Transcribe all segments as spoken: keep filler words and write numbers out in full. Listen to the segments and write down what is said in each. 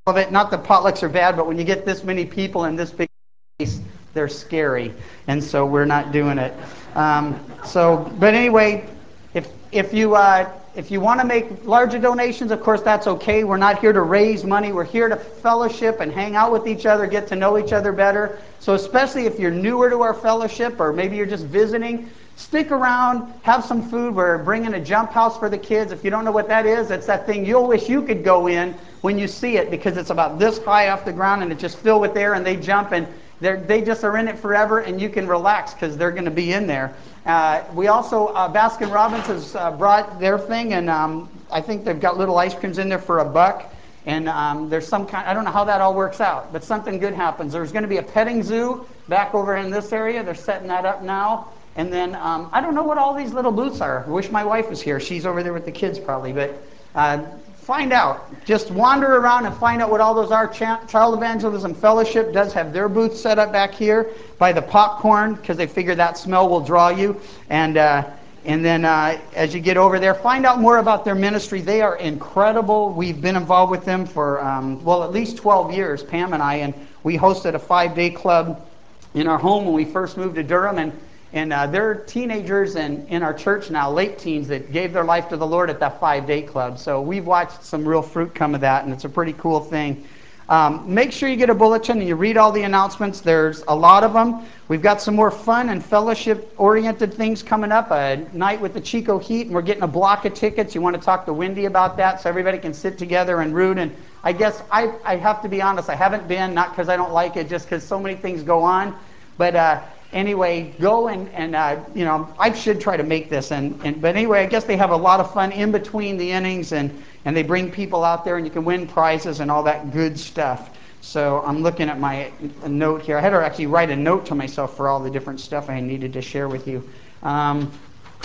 of it. Not that potlucks are bad, but when you get this many people in this big space, they're scary, and so we're not doing it. Um, so, but anyway, if if you uh, if you want to make larger donations, of course that's okay. We're not here to raise money. We're here to fellowship and hang out with each other, get to know each other better. So especially if you're newer to our fellowship, or maybe you're just visiting, stick around, have some food. We're bringing a jump house for the kids. If you don't know what that is, it's that thing you'll wish you could go in when you see it, because it's about this high off the ground and it's just filled with air, and they jump and they're, they just are in it forever, and you can relax because they're going to be in there. Uh, we also, uh, Baskin Robbins has uh, brought their thing, and um, I think they've got little ice creams in there for a buck. And um, there's some kind, I don't know how that all works out, but something good happens. There's going to be a petting zoo back over in this area. They're setting that up now. And then um, I don't know what all these little booths are. I wish my wife was here. She's over there with the kids probably. But uh, find out. Just wander around and find out what all those are. Ch- Child Evangelism Fellowship does have their booth set up back here by the popcorn, because they figure that smell will draw you. And uh, and then uh, as you get over there, find out more about their ministry. They are incredible. We've been involved with them for, um, well, at least twelve years, Pam and I. And we hosted a five-day club in our home when we first moved to Durham. And And uh, there are teenagers in, in our church now, late teens, that gave their life to the Lord at that five-day club. So we've watched some real fruit come of that, and it's a pretty cool thing. Um, make sure you get a bulletin and you read all the announcements. There's a lot of them. We've got some more fun and fellowship-oriented things coming up. A night with the Chico Heat, and we're getting a block of tickets. You want to talk to Wendy about that so everybody can sit together and root. And I guess I, I have to be honest, I haven't been, not because I don't like it, just because so many things go on. But uh, anyway, go and, and uh, you know, I should try to make this. And, and But anyway, I guess they have a lot of fun in between the innings, and, and they bring people out there, and you can win prizes and all that good stuff. So I'm looking at my note here. I had to actually write a note to myself for all the different stuff I needed to share with you. Um,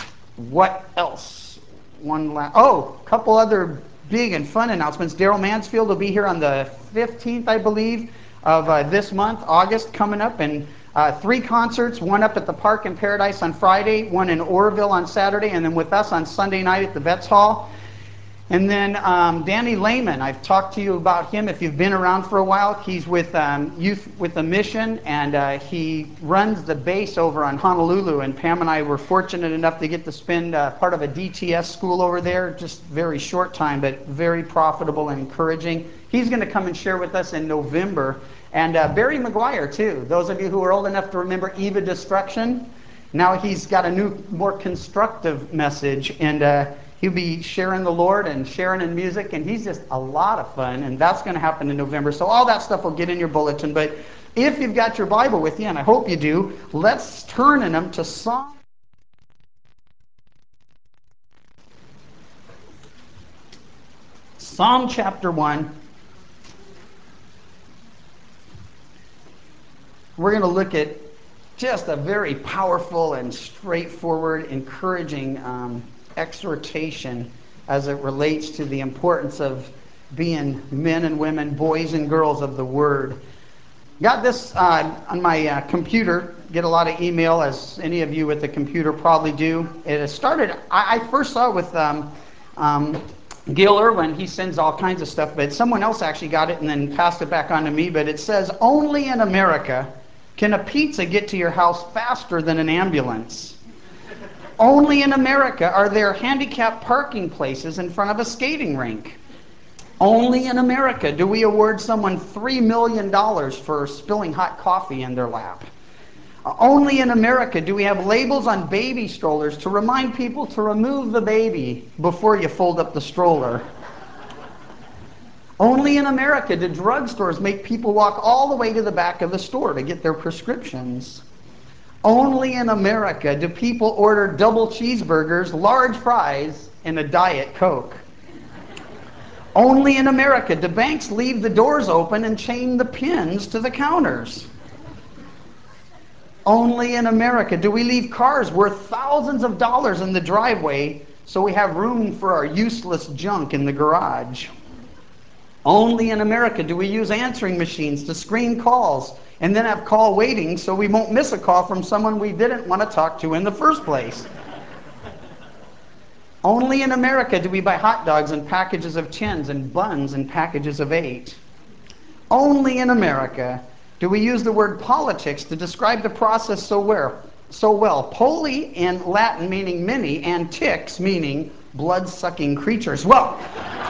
what else? One last, oh, a couple other big and fun announcements. Daryl Mansfield will be here on the fifteenth, I believe, of uh, this month, August, coming up, and uh, three concerts, one up at the Park in Paradise on Friday, one in Oroville on Saturday, and then with us on Sunday night at the Vets Hall. And then um, Danny Lehman, I've talked to you about him if you've been around for a while. He's with um, Youth with a Mission, and uh, he runs the base over on Honolulu. And Pam and I were fortunate enough to get to spend uh, part of a D T S school over there, just very short time, but very profitable and encouraging. He's going to come and share with us in November. And uh, Barry McGuire, too. Those of you who are old enough to remember Eva Destruction, now he's got a new, more constructive message, and uh, he'll be sharing the Lord and sharing in music, and he's just a lot of fun, and that's going to happen in November. So all that stuff will get in your bulletin. But if you've got your Bible with you, and I hope you do, let's turn in them to Psalm. Psalm chapter one. We're going to look at just a very powerful and straightforward, encouraging um, exhortation as it relates to the importance of being men and women, boys and girls of the Word. Got this uh, on my uh, computer. Get a lot of email, as any of you with a computer probably do. It has started, I, I first saw it with um, um, Gil Irwin. He sends all kinds of stuff, but someone else actually got it and then passed it back on to me. But it says, only in America can a pizza get to your house faster than an ambulance. Only in America are there handicapped parking places in front of a skating rink. Only in America do we award someone three million dollars for spilling hot coffee in their lap. Only in America do we have labels on baby strollers to remind people to remove the baby before you fold up the stroller. Only in America do drugstores make people walk all the way to the back of the store to get their prescriptions. Only in America do people order double cheeseburgers, large fries, and a Diet Coke. Only in America do banks leave the doors open and chain the pins to the counters. Only in America do we leave cars worth thousands of dollars in the driveway so we have room for our useless junk in the garage. Only in America do we use answering machines to screen calls and then have call waiting so we won't miss a call from someone we didn't want to talk to in the first place. Only in America do we buy hot dogs in packages of tens and buns in packages of eight. Only in America do we use the word politics to describe the process so well. So well. Poli in Latin meaning many, and ticks meaning blood-sucking creatures. Well,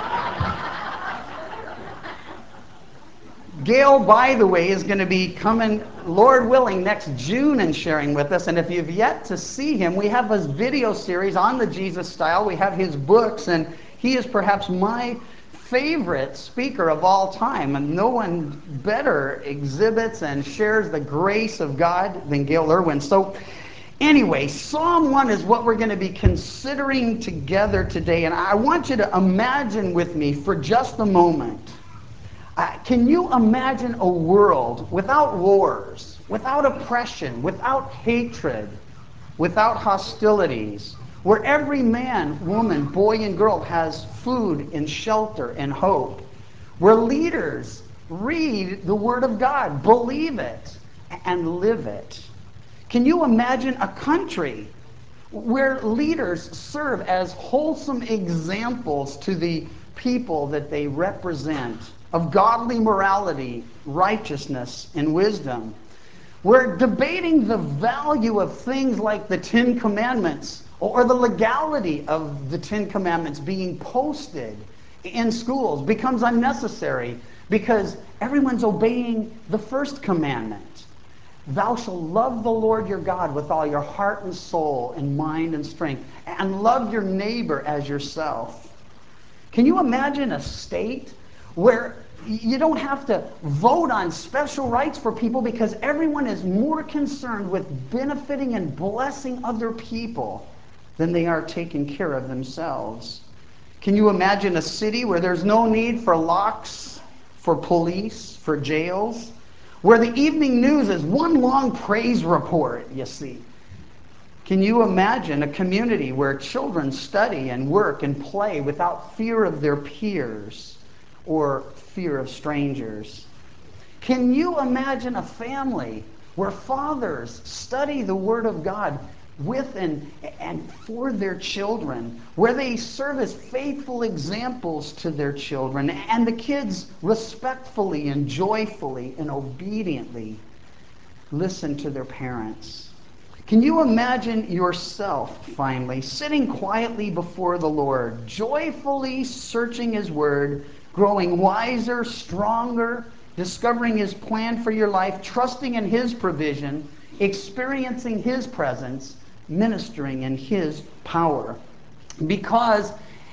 Gail, by the way, is going to be coming, Lord willing, next June and sharing with us. And if you've yet to see him, we have his video series on the Jesus Style. We have his books, and he is perhaps my favorite speaker of all time. And no one better exhibits and shares the grace of God than Gail Irwin. So anyway, Psalm one is what we're going to be considering together today. And I want you to imagine with me for just a moment. Uh, can you imagine a world without wars, without oppression, without hatred, without hostilities, where every man, woman, boy, and girl has food and shelter and hope, where leaders read the Word of God, believe it, and live it? Can you imagine a country where leaders serve as wholesome examples to the people that they represent of godly morality, righteousness, and wisdom? We're debating the value of things like the Ten Commandments or the legality of the Ten Commandments being posted in schools becomes unnecessary because everyone's obeying the first commandment. Thou shalt love the Lord your God with all your heart and soul and mind and strength, and love your neighbor as yourself. Can you imagine a state where you don't have to vote on special rights for people because everyone is more concerned with benefiting and blessing other people than they are taking care of themselves? Can you imagine a city where there's no need for locks, for police, for jails, where the evening news is one long praise report, you see? Can you imagine a community where children study and work and play without fear of their peers or fear of strangers? Can you imagine a family where fathers study the Word of God with and, and for their children, where they serve as faithful examples to their children, and the kids respectfully and joyfully and obediently listen to their parents? Can you imagine yourself, finally, sitting quietly before the Lord, joyfully searching His Word, growing wiser, stronger, discovering His plan for your life, trusting in His provision, experiencing His presence, ministering in His power? Because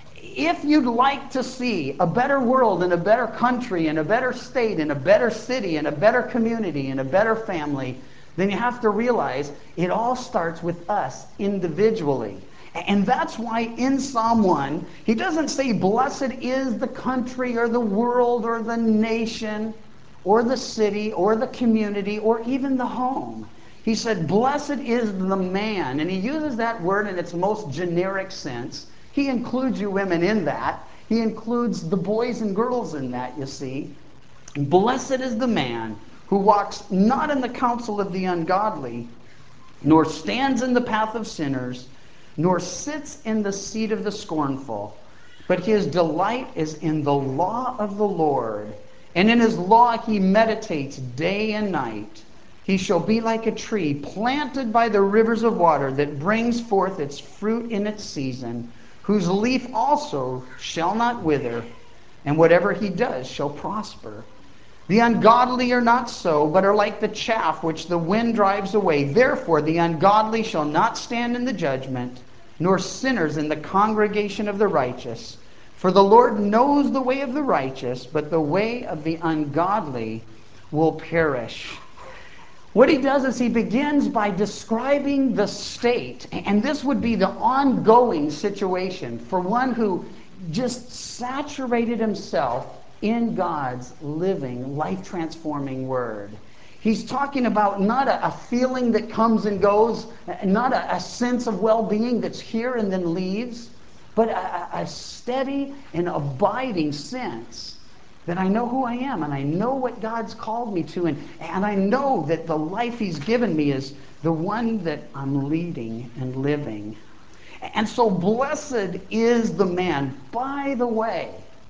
if you'd like to see a better world and a better country and a better state and a better city and a better community and a better family, then you have to realize it all starts with us individually. And that's why in Psalm one, he doesn't say, blessed is the country or the world or the nation or the city or the community or even the home. He said, blessed is the man. And he uses that word in its most generic sense. He includes you women in that. He includes the boys and girls in that, you see. Blessed is the man who walks not in the counsel of the ungodly, nor stands in the path of sinners, nor sits in the seat of the scornful. But his delight is in the law of the Lord, and in his law he meditates day and night. He shall be like a tree planted by the rivers of water that brings forth its fruit in its season, whose leaf also shall not wither, and whatever he does shall prosper. The ungodly are not so, but are like the chaff which the wind drives away. Therefore the ungodly shall not stand in the judgment, nor sinners in the congregation of the righteous. For the Lord knows the way of the righteous, but the way of the ungodly will perish. What he does is he begins by describing the state, and this would be the ongoing situation for one who just saturated himself in God's living, life-transforming Word. He's talking about not a, a feeling that comes and goes, not a, a sense of well-being that's here and then leaves, but a, a steady and abiding sense that I know who I am, and I know what God's called me to, and, and I know that the life He's given me is the one that I'm leading and living. And so blessed is the man. By the way,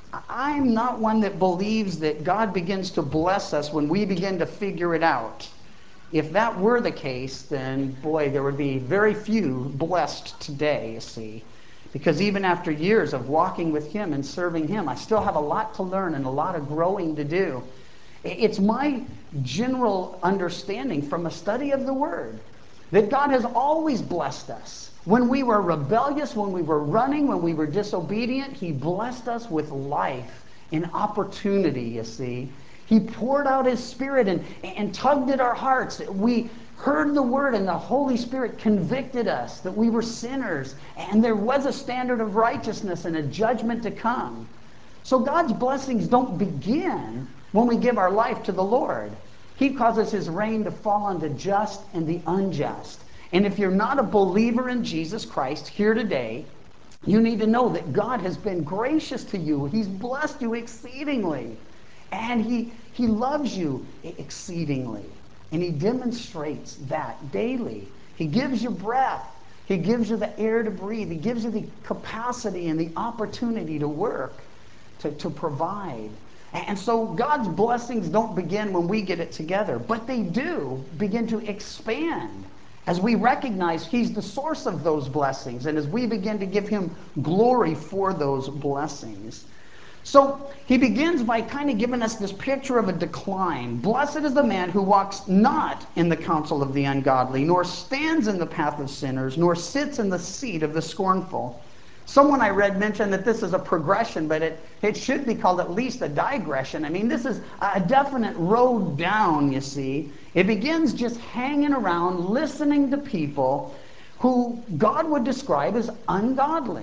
I'm not one that believes that God begins to bless us when we begin to figure it out. If that were the case, then boy, there would be very few blessed today, you see. Because even after years of walking with Him and serving Him, I still have a lot to learn and a lot of growing to do. It's my general understanding from a study of the Word that God has always blessed us. When we were rebellious, when we were running, when we were disobedient, He blessed us with life and opportunity, you see. He poured out His Spirit and, and tugged at our hearts. We heard the Word and the Holy Spirit convicted us that we were sinners and there was a standard of righteousness and a judgment to come. So God's blessings don't begin when we give our life to the Lord. He causes His rain to fall on the just and the unjust. And if you're not a believer in Jesus Christ here today, you need to know that God has been gracious to you. He's blessed you exceedingly. And He, he loves you exceedingly. And He demonstrates that daily. He gives you breath. He gives you the air to breathe. He gives you the capacity and the opportunity to work, to, to provide. And so God's blessings don't begin when we get it together, but they do begin to expand as we recognize He's the source of those blessings and as we begin to give Him glory for those blessings. So He begins by kind of giving us this picture of a decline. Blessed is the man who walks not in the counsel of the ungodly, nor stands in the path of sinners, nor sits in the seat of the scornful. Someone I read mentioned that this is a progression, but it, it should be called at least a digression. I mean, this is a definite road down, you see. It begins just hanging around, listening to people who God would describe as ungodly.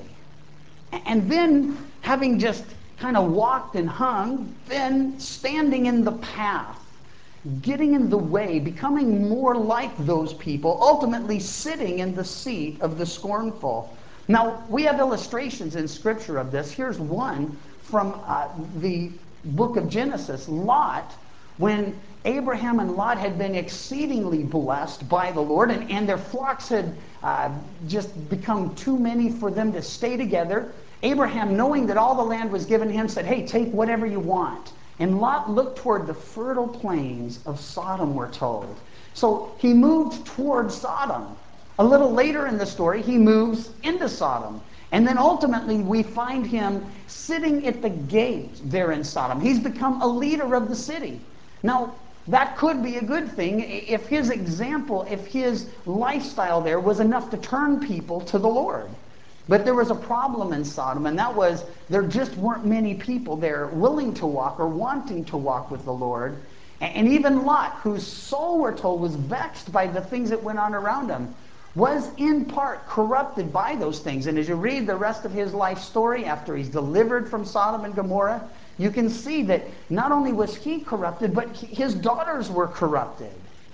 And then, having just kind of walked and hung, then standing in the path, getting in the way, becoming more like those people, ultimately sitting in the seat of the scornful. Now, we have illustrations in Scripture of this. Here's one from uh, the book of Genesis. Lot, when Abraham and Lot had been exceedingly blessed by the Lord, and, and their flocks had uh, just become too many for them to stay together, Abraham, knowing that all the land was given him, said, hey, take whatever you want. And Lot looked toward the fertile plains of Sodom, we're told. So he moved toward Sodom. A little later in the story, he moves into Sodom. And then ultimately, we find him sitting at the gate there in Sodom. He's become a leader of the city. Now, that could be a good thing if his example, if his lifestyle there was enough to turn people to the Lord. But there was a problem in Sodom, and that was there just weren't many people there willing to walk or wanting to walk with the Lord. And even Lot, whose soul, we're told, was vexed by the things that went on around him, was in part corrupted by those things. And as you read the rest of his life story after he's delivered from Sodom and Gomorrah, you can see that not only was he corrupted, but his daughters were corrupted.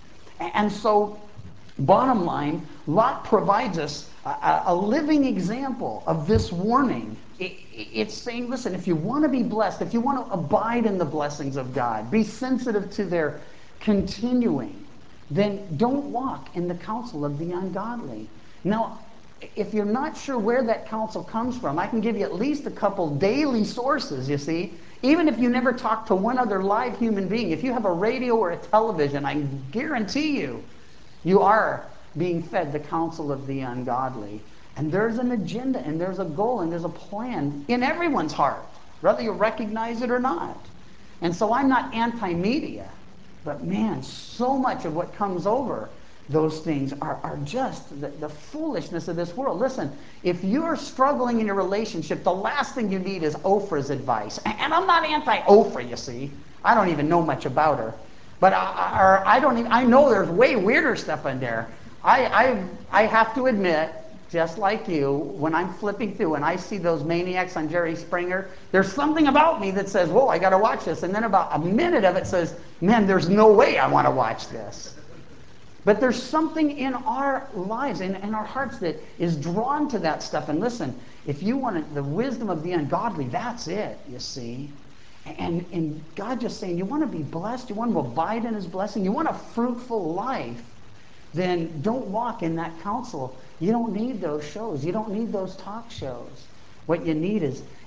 And so, bottom line, Lot provides us a, a living example of this warning. It, it's saying, listen, if you want to be blessed, if you want to abide in the blessings of God, be sensitive to their continuing, then don't walk in the counsel of the ungodly. Now, if you're not sure where that counsel comes from, I can give you at least a couple daily sources, you see. Even if you never talk to one other live human being, if you have a radio or a television, I guarantee you, you are being fed the counsel of the ungodly. And there's an agenda, and there's a goal, and there's a plan in everyone's heart, whether you recognize it or not. And so I'm not anti-media. But man, so much of what comes over those things are, are just the, the foolishness of this world. Listen, if you're struggling in your relationship, the last thing you need is Oprah's advice. And, and I'm not anti-Oprah, you see. I don't even know much about her. But I, or I don't even, I know there's way weirder stuff in there. I, I, I have to admit, just like you, when I'm flipping through and I see those maniacs on Jerry Springer, there's something about me that says, whoa, I got to watch this. And then about a minute of it says, man, there's no way I want to watch this. But there's something in our lives, in, in our hearts, that is drawn to that stuff. And listen, if you want the wisdom of the ungodly, that's it, you see. And, and God just saying, you want to be blessed, you want to abide in His blessing, you want a fruitful life, then don't walk in that counsel. You don't need those shows. You don't need those talk shows. What you need is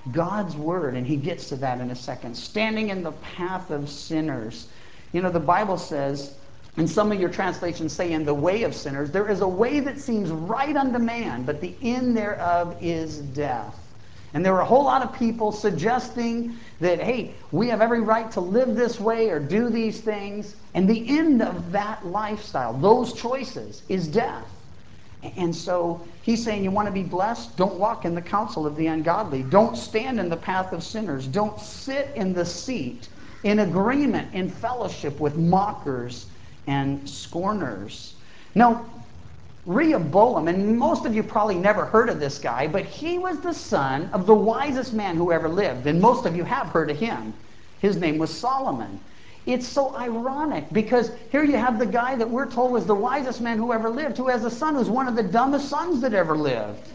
God's word, and he gets to that in a second. Standing in the path of sinners. You know, the Bible says, and some of your translations say, in the way of sinners, there is a way that seems right unto man, but the end thereof is death. And there were a whole lot of people suggesting that, hey, we have every right to live this way or do these things. And the end of that lifestyle, those choices, is death. And so he's saying, you want to be blessed? Don't walk in the counsel of the ungodly. Don't stand in the path of sinners. Don't sit in the seat in agreement, in fellowship with mockers and scorners. Now, Rehoboam, and most of you probably never heard of this guy, but he was the son of the wisest man who ever lived, and most of you have heard of him. His name was Solomon. It's so ironic because here you have the guy that we're told was the wisest man who ever lived, who has a son who's one of the dumbest sons that ever lived.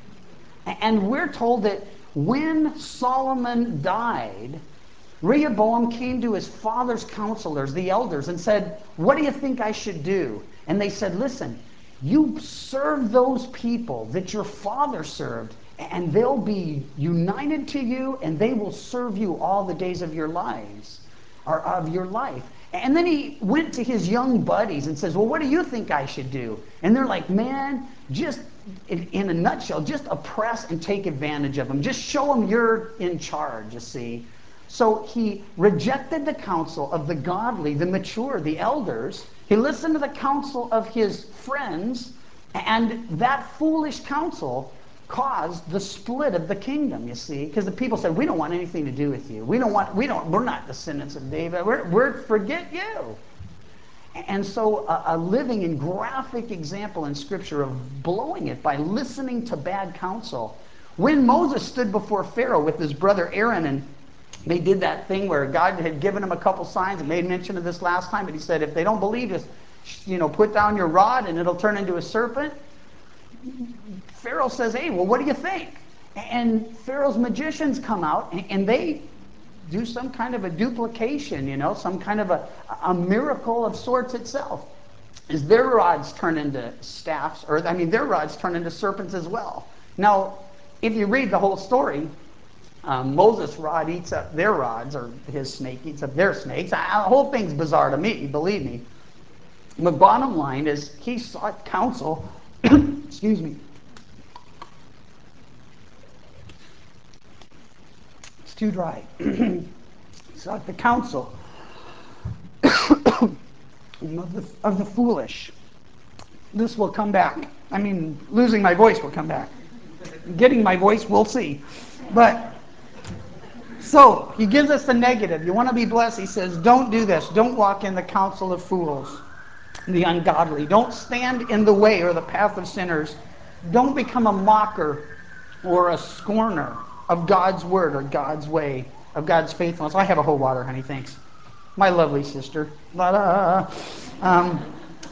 And we're told that when Solomon died, Rehoboam came to his father's counselors, the elders, and said, what do you think I should do? And they said, listen, you serve those people that your father served, and they'll be united to you, and they will serve you all the days of your lives, or of your life. And then he went to his young buddies and says, well, what do you think I should do? And they're like, man, just in, in a nutshell, just oppress and take advantage of them. Just show them you're in charge, you see. So he rejected the counsel of the godly, the mature, the elders. He listened to the counsel of his friends, and that foolish counsel caused the split of the kingdom, you see, because the people said, we don't want anything to do with you. We don't want, we don't, we're not descendants of David. We're, we're forget you. And so a, a living and graphic example in Scripture of blowing it by listening to bad counsel. When Moses stood before Pharaoh with his brother Aaron, and they did that thing where God had given him a couple signs and made mention of this last time, but he said, if they don't believe, just, you know, put down your rod and it'll turn into a serpent. Pharaoh says, hey, well, what do you think? And Pharaoh's magicians come out, and they do some kind of a duplication, you know, some kind of a, a miracle of sorts itself. As their rods turn into staffs, or I mean, their rods turn into serpents as well. Now, if you read the whole story, um, Moses' rod eats up their rods, or his snake eats up their snakes. The whole thing's bizarre to me, believe me. The bottom line is he sought counsel, excuse me, it's too dry. Sought the counsel of the, of the foolish. This will come back. I mean, losing my voice will come back. Getting my voice, we'll see. But, so, he gives us the negative. You want to be blessed? He says, don't do this. Don't walk in the counsel of fools, the ungodly. Don't stand in the way or the path of sinners. Don't become a mocker or a scorner of God's word or God's way, of God's faithfulness. I have a whole water, honey, thanks. My lovely sister. La-da. Um,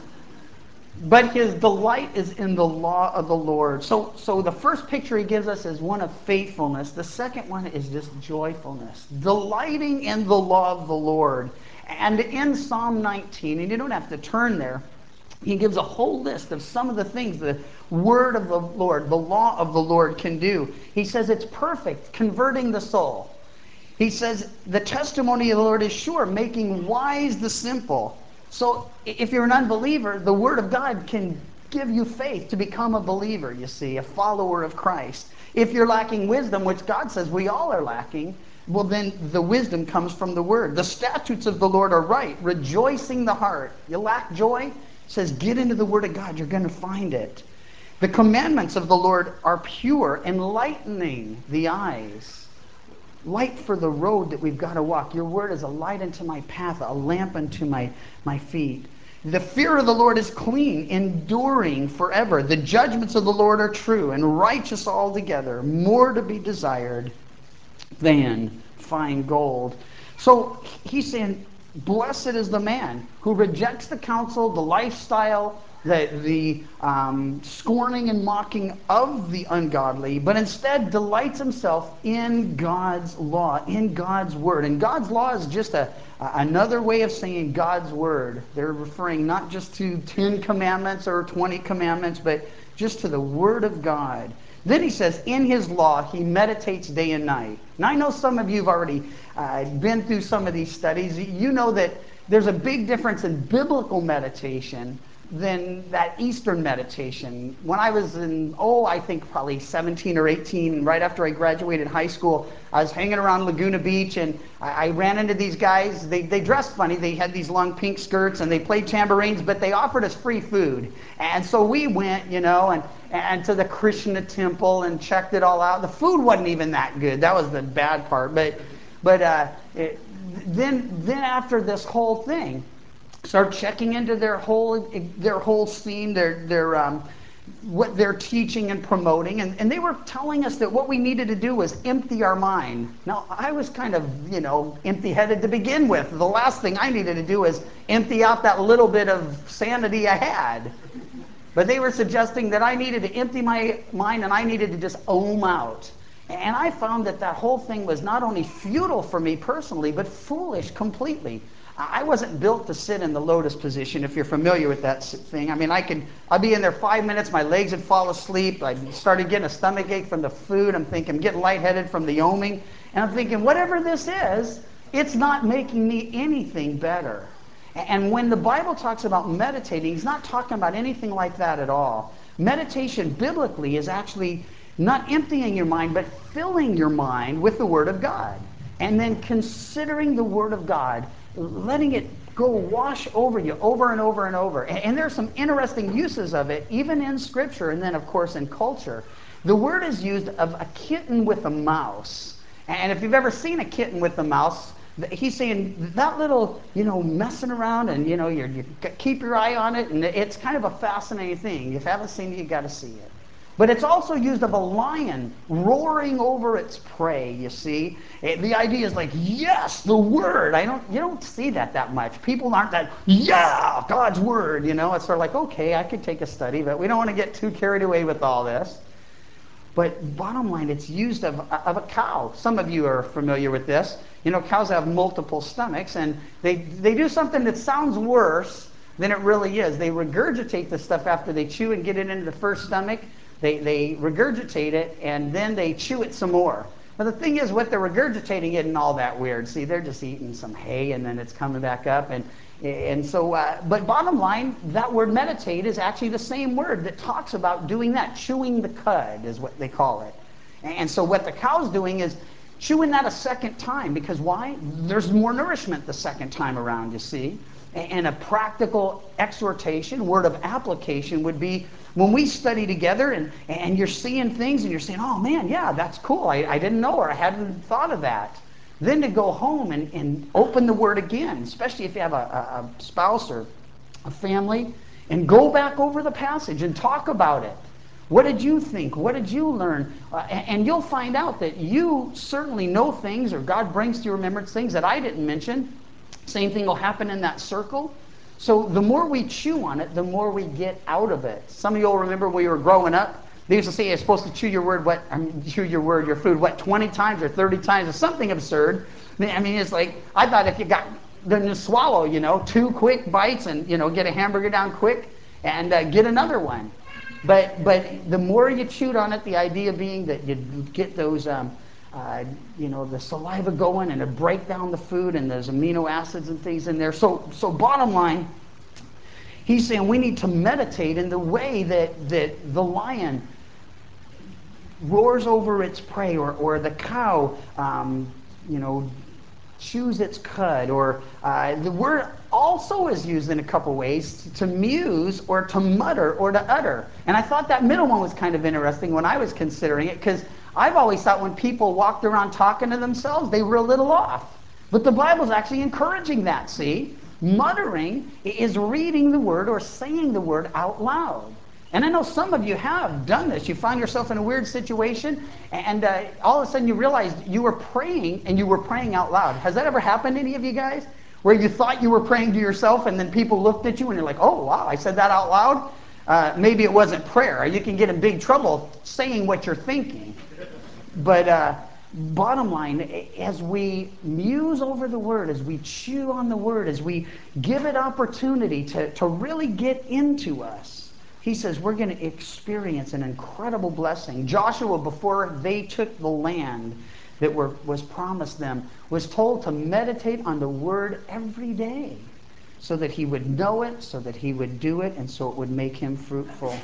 but his delight is in the law of the Lord. So, so the first picture he gives us is one of faithfulness. The second one is just joyfulness. Delighting in the law of the Lord. And in Psalm nineteen, and you don't have to turn there, he gives a whole list of some of the things the word of the Lord, the law of the Lord can do. He says it's perfect, converting the soul. He says the testimony of the Lord is sure, making wise the simple. So if you're an unbeliever, the word of God can give you faith to become a believer, you see, a follower of Christ. If you're lacking wisdom, which God says we all are lacking, well, then the wisdom comes from the word. The statutes of the Lord are right, rejoicing the heart. You lack joy? It says get into the word of God. You're going to find it. The commandments of the Lord are pure, enlightening the eyes. Light for the road that we've got to walk. Your word is a light unto my path, a lamp unto my, my feet. The fear of the Lord is clean, enduring forever. The judgments of the Lord are true and righteous altogether, more to be desired than fine gold. So he's saying, blessed is the man who rejects the counsel, the lifestyle, the, the um, scorning and mocking of the ungodly, but instead delights himself in God's law, in God's word. And God's law is just a, a another way of saying God's word. They're referring not just to ten commandments or twenty commandments, but just to the word of God. Then he says, in his law, he meditates day and night. Now, I know some of you have already uh, been through some of these studies. You know that there's a big difference in biblical meditation than that Eastern meditation. When I was in, oh, I think probably seventeen or eighteen, right after I graduated high school, I was hanging around Laguna Beach, and I, I ran into these guys. They, they dressed funny. They had these long pink skirts, and they played tambourines, but they offered us free food. And so we went, you know, and, and to the Krishna temple and checked it all out. The food wasn't even that good. That was the bad part. But, but uh, it, then, then after this whole thing, start checking into their whole their whole scene, their their um, what they're teaching and promoting, and, and they were telling us that what we needed to do was empty our mind. Now, I was kind of, you know, empty-headed to begin with. The last thing I needed to do was empty out that little bit of sanity I had. But they were suggesting that I needed to empty my mind and I needed to just ohm out. And I found that that whole thing was not only futile for me personally, but foolish completely. I wasn't built to sit in the lotus position, if you're familiar with that thing. I mean, I could, I'd be in there five minutes, my legs would fall asleep, I started getting a stomach ache from the food, I'm thinking, I'm getting lightheaded from the oming, and I'm thinking, whatever this is, it's not making me anything better. And when the Bible talks about meditating, he's not talking about anything like that at all. Meditation biblically is actually not emptying your mind, but filling your mind with the Word of God. And then considering the Word of God, letting it go wash over you over and over and over. And there are some interesting uses of it, even in Scripture and then, of course, in culture. The word is used of a kitten with a mouse. And if you've ever seen a kitten with a mouse, he's saying that little, you know, messing around and, you know, you're, you keep your eye on it. And it's kind of a fascinating thing. If you haven't seen it, you got to see it. But it's also used of a lion roaring over its prey, you see. The idea is like, yes, the word. I don't, you don't see that that much. People aren't that, yeah, God's word, you know. It's sort of like, okay, I could take a study, but we don't want to get too carried away with all this. But bottom line, it's used of, of a cow. Some of you are familiar with this. You know, cows have multiple stomachs, and they, they do something that sounds worse than it really is. They regurgitate the stuff after they chew and get it into the first stomach. They, they regurgitate it, and then they chew it some more. Now, the thing is, what they're regurgitating isn't all that weird. See, they're just eating some hay, and then it's coming back up. And, and so, uh, but bottom line, that word meditate is actually the same word that talks about doing that. Chewing the cud is what they call it. And so what the cow's doing is chewing that a second time. Because why? There's more nourishment the second time around, you see. And a practical exhortation, word of application would be when we study together and, and you're seeing things and you're saying, oh man, yeah, that's cool. I, I didn't know or I hadn't thought of that. Then to go home and, and open the word again, especially if you have a, a, a spouse or a family, and go back over the passage and talk about it. What did you think? What did you learn? Uh, and, and you'll find out that you certainly know things, or God brings to your remembrance things that I didn't mention. Same thing will happen in that circle. So the more we chew on it, the more we get out of it. Some of you will remember when you were growing up, they used to say you're supposed to chew your word, what, I mean, chew your word, your food, what, twenty times or thirty times or something absurd. I mean, it's like, I thought if you got, then just swallow, you know, two quick bites and, you know, get a hamburger down quick and uh, get another one. But, but the more you chewed on it, the idea being that you'd get those, um, uh, you know, the saliva going and it'd break down the food and there's amino acids and things in there. So, so bottom line, he's saying we need to meditate in the way that, that the lion roars over its prey, or, or the cow, um, you know, chews its cud, or uh, the word also is used in a couple ways, to muse or to mutter or to utter. And I thought that middle one was kind of interesting when I was considering it, because I've always thought when people walked around talking to themselves, they were a little off. But the Bible's actually encouraging that, see? Muttering is reading the word or saying the word out loud. And I know some of you have done this. You find yourself in a weird situation, and uh, all of a sudden you realized you were praying, and you were praying out loud. Has that ever happened to any of you guys? Where you thought you were praying to yourself, and then people looked at you, and you're like, oh, wow, I said that out loud? Uh, maybe it wasn't prayer. You can get in big trouble saying what you're thinking. But uh, bottom line, as we muse over the Word, as we chew on the Word, as we give it opportunity to, to really get into us, he says we're going to experience an incredible blessing. Joshua, before they took the land that were, was promised them, was told to meditate on the word every day so that he would know it, so that he would do it, and so it would make him fruitful.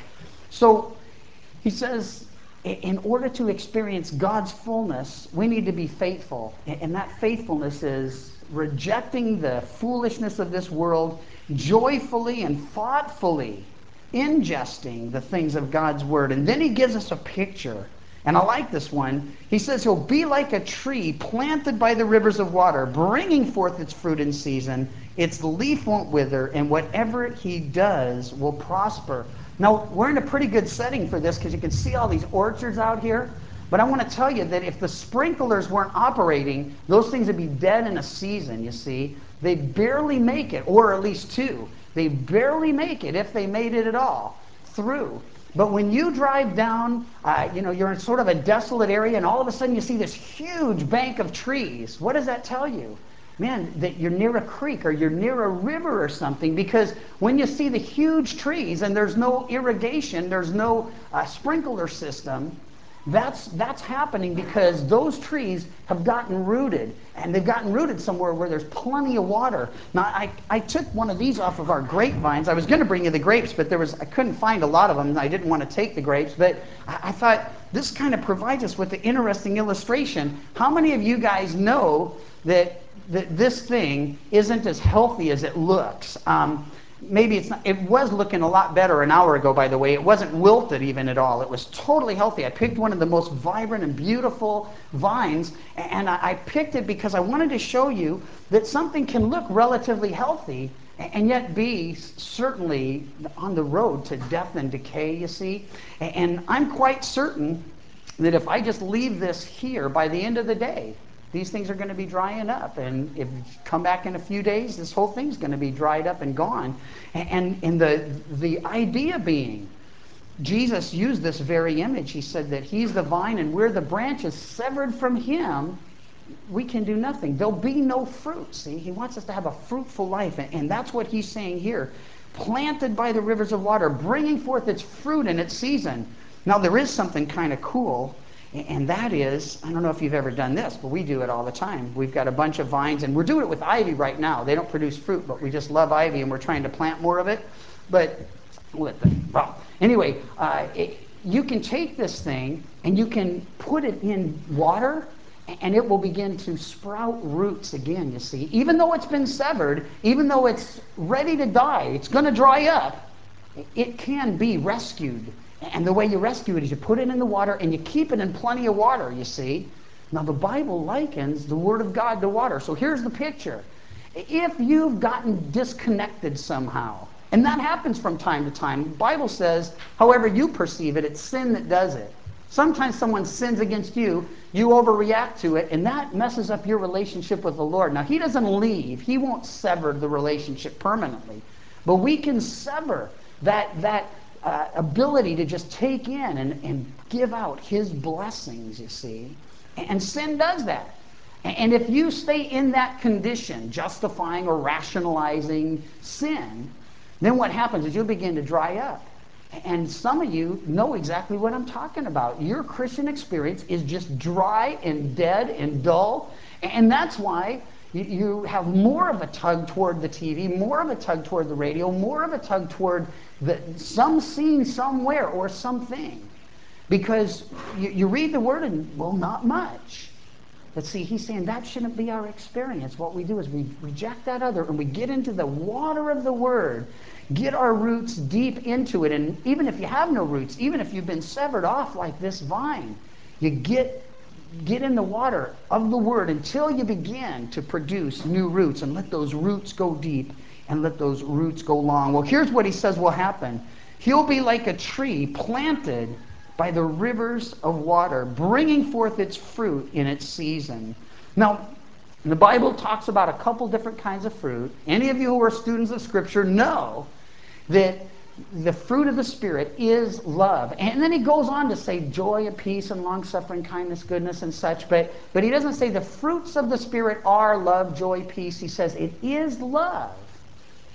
So he says, in order to experience God's fullness, we need to be faithful. And that faithfulness is rejecting the foolishness of this world, joyfully and thoughtfully ingesting the things of God's word. And then he gives us a picture. And I like this one. He says he'll be like a tree planted by the rivers of water, bringing forth its fruit in season. Its leaf won't wither, and whatever he does will prosper. Now, we're in a pretty good setting for this because you can see all these orchards out here. But I want to tell you that if the sprinklers weren't operating, those things would be dead in a season, you see. They barely make it, or at least two. They barely make it, if they made it at all, through. But when you drive down, uh, you know, you're in sort of a desolate area, and all of a sudden you see this huge bank of trees. What does that tell you? Man, that you're near a creek or you're near a river or something, because when you see the huge trees and there's no irrigation, there's no uh, sprinkler system, that's, that's happening because those trees have gotten rooted, and they've gotten rooted somewhere where there's plenty of water. Now, I, I took one of these off of our grapevines. I was going to bring you the grapes, but there was I couldn't find a lot of them, and I didn't want to take the grapes, but I, I thought this kind of provides us with an interesting illustration. How many of you guys know that that this thing isn't as healthy as it looks? Um, maybe it's not. It was looking a lot better an hour ago, by the way. It wasn't wilted even at all. It was totally healthy. I picked one of the most vibrant and beautiful vines, and I, I picked it because I wanted to show you that something can look relatively healthy and yet be certainly on the road to death and decay, you see. And I'm quite certain that if I just leave this here, by the end of the day, these things are going to be drying up. And if you come back in a few days, this whole thing's going to be dried up and gone. And, and the, the idea being, Jesus used this very image. He said that he's the vine and we're the branches. Severed from him, we can do nothing. There'll be no fruit. See, he wants us to have a fruitful life. And, and that's what he's saying here. Planted by the rivers of water, bringing forth its fruit in its season. Now, there is something kind of cool. And that is, I don't know if you've ever done this, but we do it all the time. We've got a bunch of vines, and we're doing it with ivy right now. They don't produce fruit, but we just love ivy, and we're trying to plant more of it. But, let them, well, anyway, uh, it, you can take this thing, and you can put it in water, and it will begin to sprout roots again, you see. Even though it's been severed, even though it's ready to die, it's going to dry up, it can be rescued. And the way you rescue it is you put it in the water and you keep it in plenty of water, you see. Now, the Bible likens the Word of God to water. So here's the picture. If you've gotten disconnected somehow, and that happens from time to time, the Bible says, however you perceive it, it's sin that does it. Sometimes someone sins against you, you overreact to it, and that messes up your relationship with the Lord. Now, he doesn't leave. He won't sever the relationship permanently. But we can sever that, that uh, ability to just take in and, and give out his blessings, you see. And sin does that. And if you stay in that condition, justifying or rationalizing sin, then what happens is you'll begin to dry up. And some of you know exactly what I'm talking about. Your Christian experience is just dry and dead and dull. And that's why you have more of a tug toward the T V, more of a tug toward the radio, more of a tug toward the, some scene somewhere or something. Because you, you read the Word and, well, not much. But see, he's saying that shouldn't be our experience. What we do is we reject that other and we get into the water of the Word, get our roots deep into it. And even if you have no roots, even if you've been severed off like this vine, you get get in the water of the Word until you begin to produce new roots, and let those roots go deep and let those roots go long. Well, here's what he says will happen. He'll be like a tree planted by the rivers of water, bringing forth its fruit in its season. Now, the Bible talks about a couple different kinds of fruit. Any of you who are students of Scripture know that the fruit of the Spirit is love. And then he goes on to say joy and peace and long-suffering, kindness, goodness, and such. But, but he doesn't say the fruits of the Spirit are love, joy, peace. He says it is love.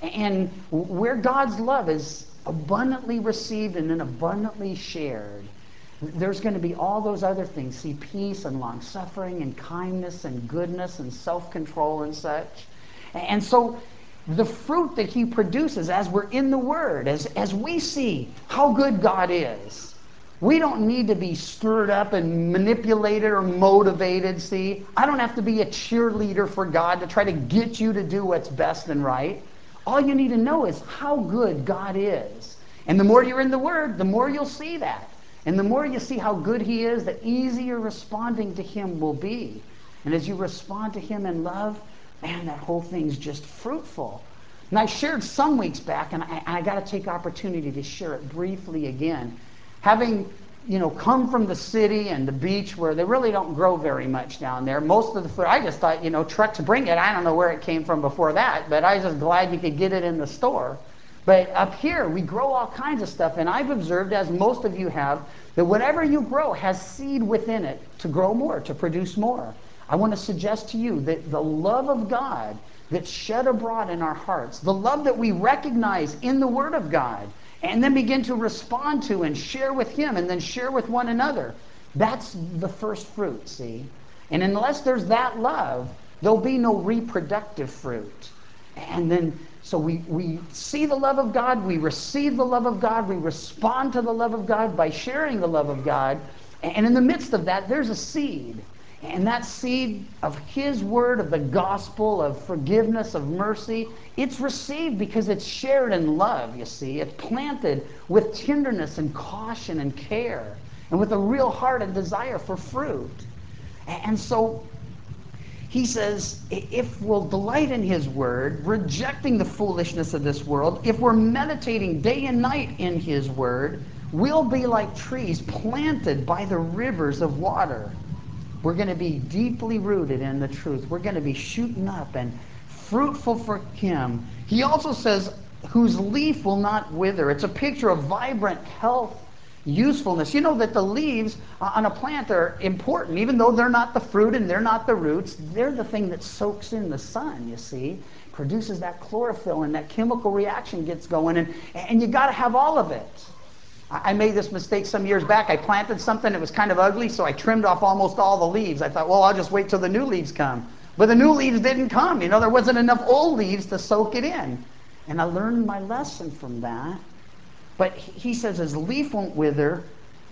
And where God's love is abundantly received and then abundantly shared, there's going to be all those other things. See, peace and long suffering and kindness and goodness and self-control and such. And so the fruit that he produces as we're in the Word, as, as we see how good God is, we don't need to be stirred up and manipulated or motivated, see. I don't have to be a cheerleader for God to try to get you to do what's best and right. All you need to know is how good God is. And the more you're in the Word, the more you'll see that. And the more you see how good he is, the easier responding to him will be. And as you respond to him in love, man, that whole thing's just fruitful. And I shared some weeks back, and I, I got to take opportunity to share it briefly again. Having, you know, come from the city and the beach where they really don't grow very much down there. Most of the food, I just thought, you know, trucks bring it. I don't know where it came from before that, but I was just glad you could get it in the store. But up here, we grow all kinds of stuff, and I've observed, as most of you have, that whatever you grow has seed within it to grow more, to produce more. I want to suggest to you that the love of God that's shed abroad in our hearts, the love that we recognize in the Word of God, and then begin to respond to and share with him and then share with one another, that's the first fruit, see? And unless there's that love, there'll be no reproductive fruit. And then, so we, we see the love of God, we receive the love of God, we respond to the love of God by sharing the love of God. And in the midst of that, there's a seed. And that seed of his word, of the gospel, of forgiveness, of mercy, it's received because it's shared in love, you see. It's planted with tenderness and caution and care, and with a real heart and desire for fruit. And so he says, if we'll delight in his word, rejecting the foolishness of this world, if we're meditating day and night in his word, we'll be like trees planted by the rivers of water. We're going to be deeply rooted in the truth. We're going to be shooting up and fruitful for him. He also says, whose leaf will not wither. It's a picture of vibrant health, usefulness. You know that the leaves on a plant are important, even though they're not the fruit and they're not the roots. They're the thing that soaks in the sun, you see, produces that chlorophyll, and that chemical reaction gets going, and, and you got to have all of it. I made this mistake some years back. I planted something that was kind of ugly, so I trimmed off almost all the leaves. I thought, well, I'll just wait till the new leaves come. But the new leaves didn't come. You know, there wasn't enough old leaves to soak it in. And I learned my lesson from that. But he says his leaf won't wither.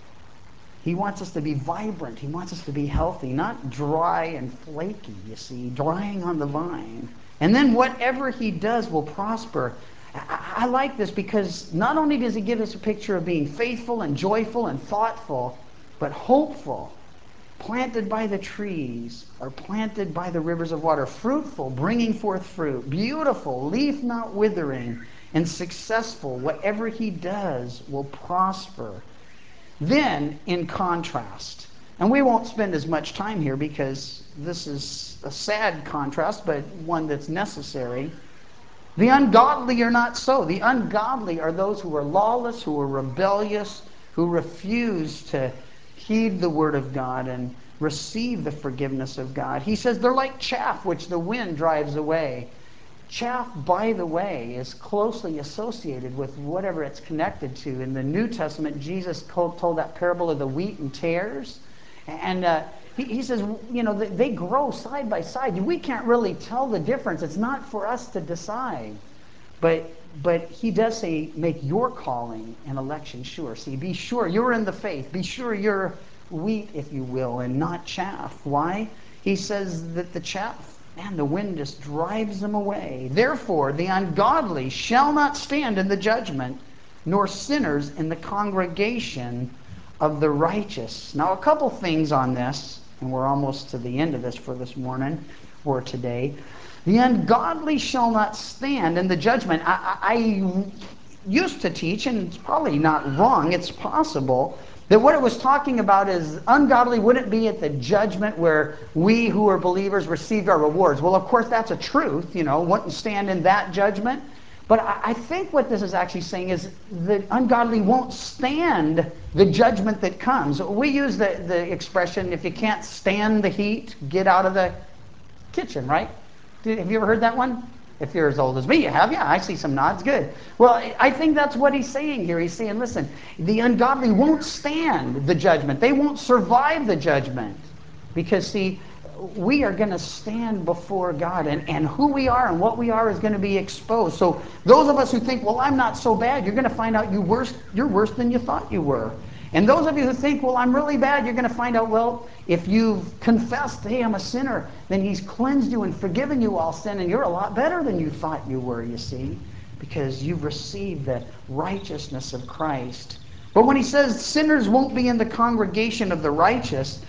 He wants us to be vibrant. He wants us to be healthy, not dry and flaky, you see, drying on the vine. And then whatever he does will prosper. I, I like this because not only does he give us a picture of being faithful and joyful and thoughtful, but hopeful, planted by the trees or planted by the rivers of water, fruitful, bringing forth fruit, beautiful, leaf not withering, and successful. Whatever he does will prosper. Then, in contrast, and we won't spend as much time here because this is a sad contrast, but one that's necessary. The ungodly are not so. The ungodly are those who are lawless, who are rebellious, who refuse to heed the word of God and receive the forgiveness of God. He says they're like chaff which the wind drives away. Chaff, by the way, is closely associated with whatever it's connected to. In the New Testament, Jesus told, told that parable of the wheat and tares. And uh, he, he says, you know, they, they grow side by side. We can't really tell the difference. It's not for us to decide. But, but he does say, make your calling and election sure. See, be sure you're in the faith. Be sure you're wheat, if you will, and not chaff. Why? He says that the chaff, man, the wind just drives them away. Therefore, the ungodly shall not stand in the judgment, nor sinners in the congregation of the righteous. Now, a couple things on this, and we're almost to the end of this for this morning or today. The ungodly shall not stand in the judgment. I, I used to teach, and it's probably not wrong, it's possible, that what it was talking about is ungodly wouldn't be at the judgment where we who are believers received our rewards. Well, of course, that's a truth, you know, wouldn't stand in that judgment. But I think what this is actually saying is that ungodly won't stand the judgment that comes. We use the, the expression, if you can't stand the heat, get out of the kitchen, right? Have you ever heard that one? If you're as old as me, you have? Yeah, I see some nods. Good. Well, I think that's what he's saying here. He's saying, listen, the ungodly won't stand the judgment. They won't survive the judgment. Because, see, we are going to stand before God, and, and who we are and what we are is going to be exposed. So those of us who think, well, I'm not so bad, you're going to find out you worse, you're worse than you thought you were. And those of you who think, well, I'm really bad, you're going to find out, well, if you've confessed, hey, I'm a sinner, then he's cleansed you and forgiven you all sin, and you're a lot better than you thought you were, you see, because you've received the righteousness of Christ. But when he says sinners won't be in the congregation of the righteous,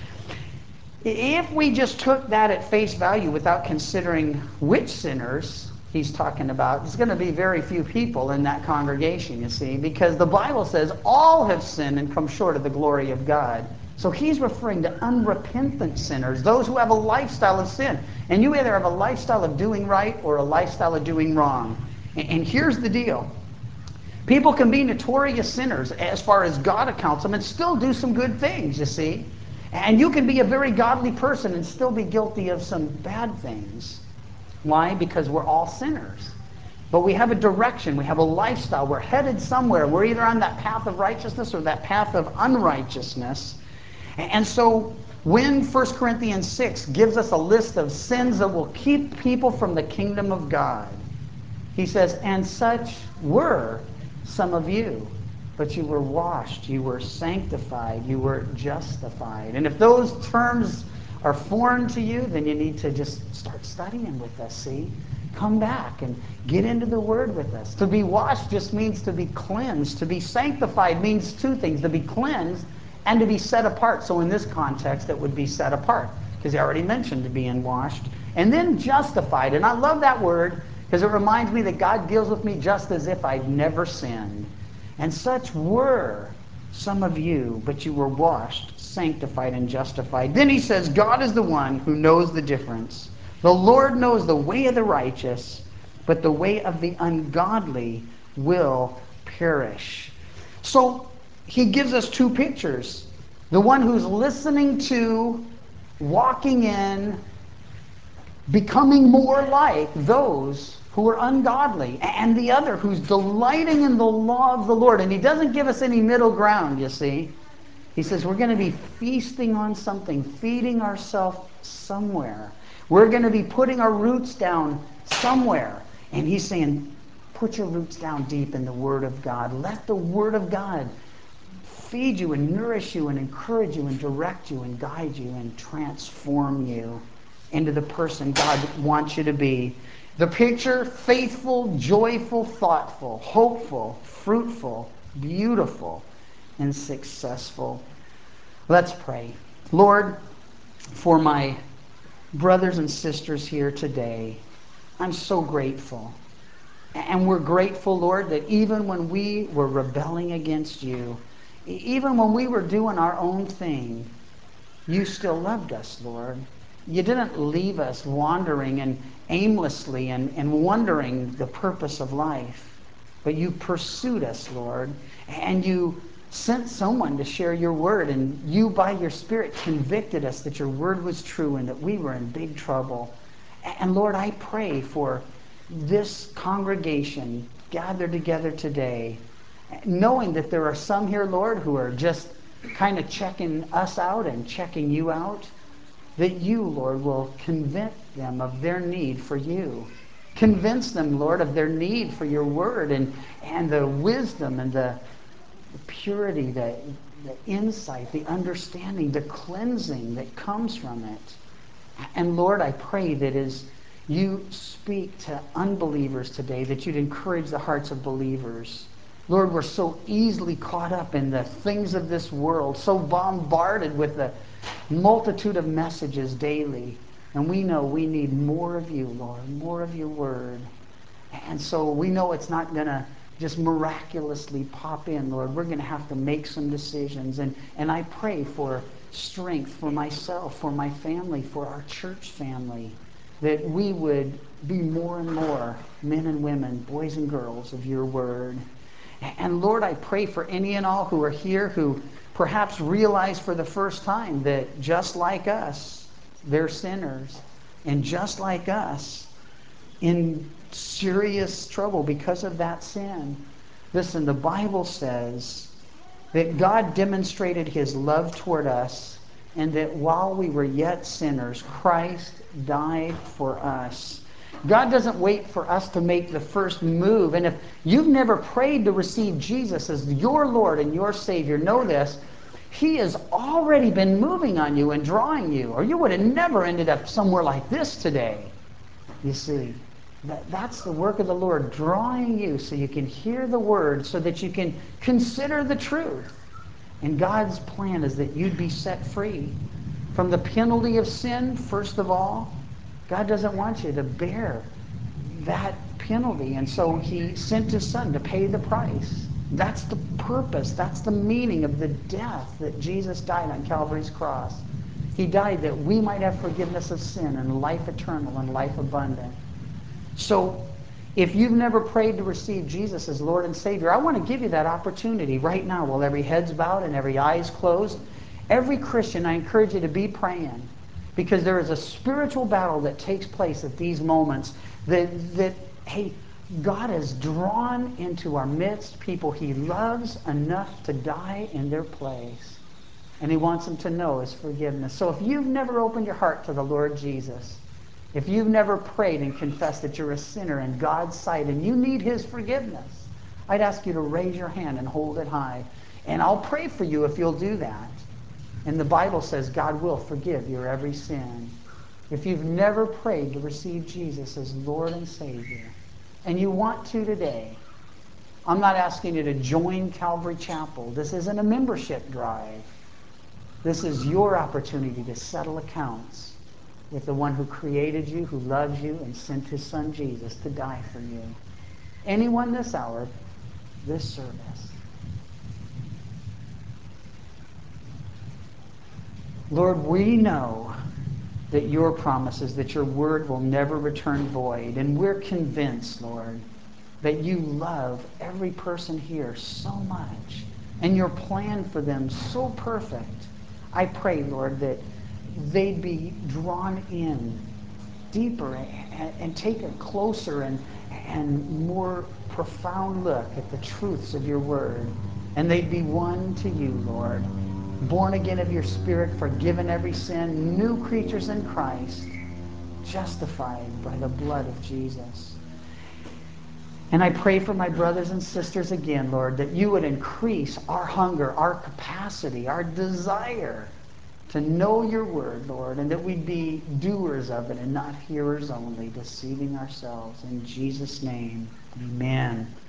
if we just took that at face value without considering which sinners he's talking about, there's going to be very few people in that congregation, you see, because the Bible says all have sinned and come short of the glory of God. So he's referring to unrepentant sinners, those who have a lifestyle of sin. And you either have a lifestyle of doing right or a lifestyle of doing wrong. And here's the deal. People can be notorious sinners as far as God accounts them and still do some good things, you see. And you can be a very godly person and still be guilty of some bad things. Why? Because we're all sinners. But we have a direction. We have a lifestyle. We're headed somewhere. We're either on that path of righteousness or that path of unrighteousness. And so when First Corinthians six gives us a list of sins that will keep people from the kingdom of God, he says, and such were some of you. But you were washed, you were sanctified, you were justified. And if those terms are foreign to you, then you need to just start studying with us, see? Come back and get into the Word with us. To be washed just means to be cleansed. To be sanctified means two things, to be cleansed and to be set apart. So in this context, it would be set apart, because he already mentioned being washed. And then justified. And I love that word, because it reminds me that God deals with me just as if I'd never sinned. And such were some of you, but you were washed, sanctified, and justified. Then he says, God is the one who knows the difference. The Lord knows the way of the righteous, but the way of the ungodly will perish. So he gives us two pictures. The one who's listening to, walking in, becoming more like those who are ungodly, and the other who's delighting in the law of the Lord. And he doesn't give us any middle ground, you see. He says we're going to be feasting on something, feeding ourselves somewhere. We're going to be putting our roots down somewhere. And he's saying, put your roots down deep in the Word of God. Let the Word of God feed you and nourish you and encourage you and direct you and guide you and transform you into the person God wants you to be. The picture: faithful, joyful, thoughtful, hopeful, fruitful, beautiful, and successful. Let's pray. Lord, for my brothers and sisters here today, I'm so grateful. And we're grateful, Lord, that even when we were rebelling against you, even when we were doing our own thing, you still loved us, Lord. You didn't leave us wandering and aimlessly and, and wondering the purpose of life. But you pursued us, Lord. And you sent someone to share your word. And you, by your Spirit, convicted us that your word was true and that we were in big trouble. And Lord, I pray for this congregation gathered together today, knowing that there are some here, Lord, who are just kind of checking us out and checking you out, that you, Lord, will convince them of their need for you. Convince them, Lord, of their need for your word and, and the wisdom and the, the purity, the, the insight, the understanding, the cleansing that comes from it. And Lord, I pray that as you speak to unbelievers today, that you'd encourage the hearts of believers. Lord, we're so easily caught up in the things of this world, so bombarded with the multitude of messages daily. And we know we need more of you, Lord, more of your word. And so we know it's not going to just miraculously pop in, Lord. We're going to have to make some decisions. And, and I pray for strength for myself, for my family, for our church family, that we would be more and more men and women, boys and girls of your word. And Lord, I pray for any and all who are here who perhaps realize for the first time that just like us, they're sinners. And just like us, in serious trouble because of that sin. Listen, the Bible says that God demonstrated his love toward us, and that while we were yet sinners, Christ died for us. God doesn't wait for us to make the first move. And if you've never prayed to receive Jesus as your Lord and your Savior, know this: he has already been moving on you and drawing you, or you would have never ended up somewhere like this today. You see, that, that's the work of the Lord, drawing you so you can hear the word, so that you can consider the truth. And God's plan is that you'd be set free from the penalty of sin, first of all. God doesn't want you to bear that penalty. And so he sent his son to pay the price. That's the purpose. That's the meaning of the death that Jesus died on Calvary's cross. He died that we might have forgiveness of sin and life eternal and life abundant. So if you've never prayed to receive Jesus as Lord and Savior, I want to give you that opportunity right now while every head's bowed and every eye's closed. Every Christian, I encourage you to be praying, because there is a spiritual battle that takes place at these moments that, that hey, God has drawn into our midst people he loves enough to die in their place. And he wants them to know his forgiveness. So if you've never opened your heart to the Lord Jesus, if you've never prayed and confessed that you're a sinner in God's sight and you need his forgiveness, I'd ask you to raise your hand and hold it high. And I'll pray for you if you'll do that. And the Bible says God will forgive your every sin. If you've never prayed to receive Jesus as Lord and Savior, and you want to today, I'm not asking you to join Calvary Chapel. This isn't a membership drive. This is your opportunity to settle accounts with the one who created you, who loves you, and sent his son Jesus to die for you. Anyone this hour, this service. Lord, we know that your promises, that your word will never return void. And we're convinced, Lord, that you love every person here so much, and your plan for them so perfect. I pray, Lord, that they'd be drawn in deeper and, and take a closer and, and more profound look at the truths of your word. And they'd be won to you, Lord. Born again of your Spirit, forgiven every sin, new creatures in Christ, justified by the blood of Jesus. And I pray for my brothers and sisters again, Lord, that you would increase our hunger, our capacity, our desire to know your word, Lord, and that we'd be doers of it and not hearers only, deceiving ourselves. In Jesus' name, amen.